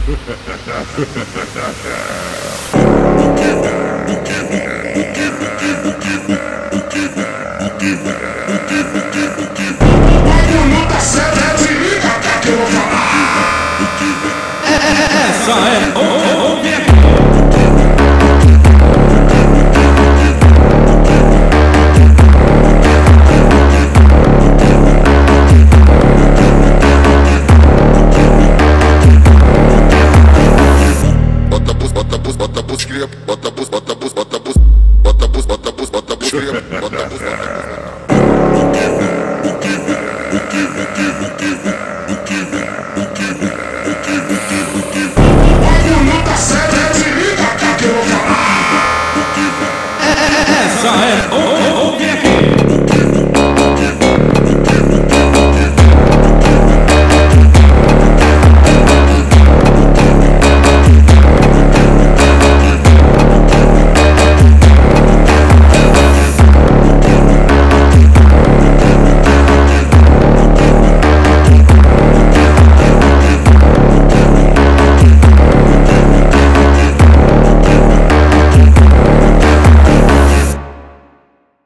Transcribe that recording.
Bagulho tá sério, se liga que eu vou falar. Essa é ouve aqui. Bota bus, cria, bota bus, bota bus, bota bus, bota bus, cria, bota bus, bota bus.